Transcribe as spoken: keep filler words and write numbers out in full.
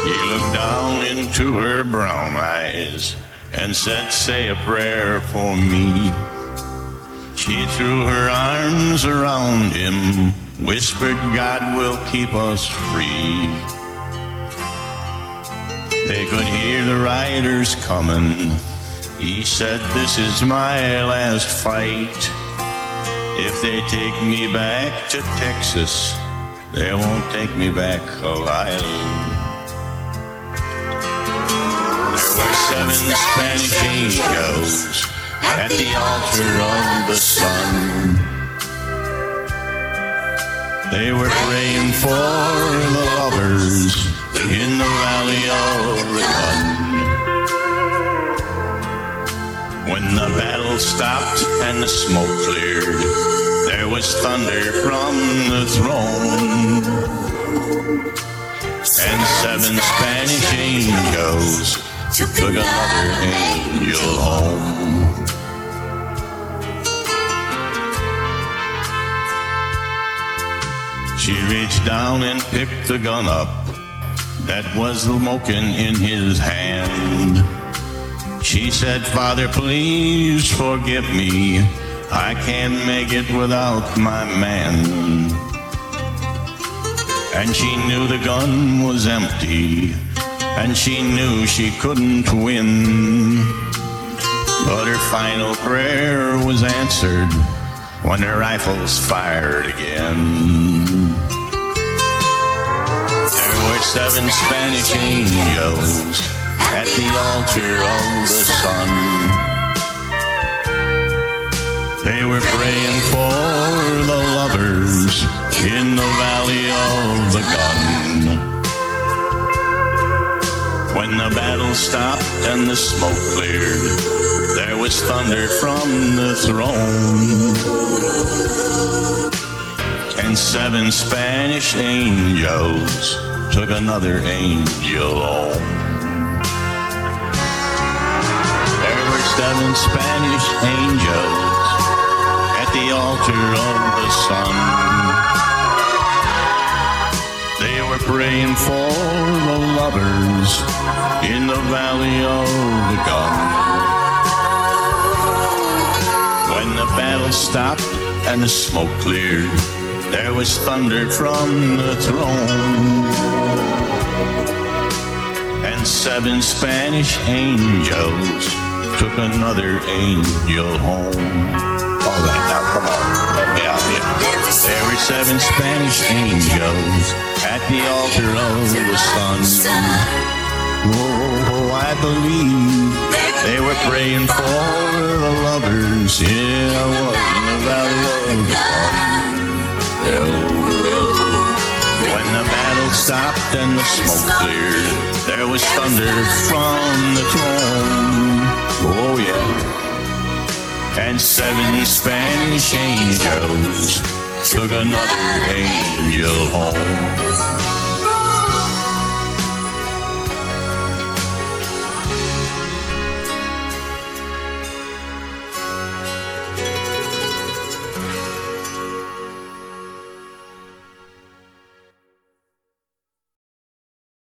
He looked down into her brown eyes and said, "Say a prayer for me." She threw her arms around him, whispered, "God will keep us free." They could hear the riders coming. He said, "This is my last fight. If they take me back to Texas, they won't take me back alive." There were seven Spanish angels at the altar of the sun. They were praying for the lovers in the valley of the gun. When the battle stopped and the smoke cleared, there was thunder from the throne. And seven Spanish angels took another angel home. She reached down and picked the gun up that was smoking in his hand. She said, "Father, please forgive me. I can't make it without my man." And she knew the gun was empty, and she knew she couldn't win. But her final prayer was answered when the rifles fired again. There were seven Spanish angels at the altar of the sun. They were praying for the lovers in the valley of the gun. When the battle stopped and the smoke cleared, there was thunder from the throne. And seven Spanish angels took another angel home. There were seven Spanish angels at the altar of the sun. They were praying for the lovers in the valley of the gun. When the battle stopped and the smoke cleared, there was thunder from the throne. And seven Spanish angels took another angel home. All right, now come on, let me out here. There were seven Spanish angels at the altar of the sun. Oh, I believe they were praying for the lovers. Yeah, I was in the valley of the sun. When the battle stopped and the smoke cleared, there was thunder from the throne. Oh yeah. And seven Spanish angels took another angel home.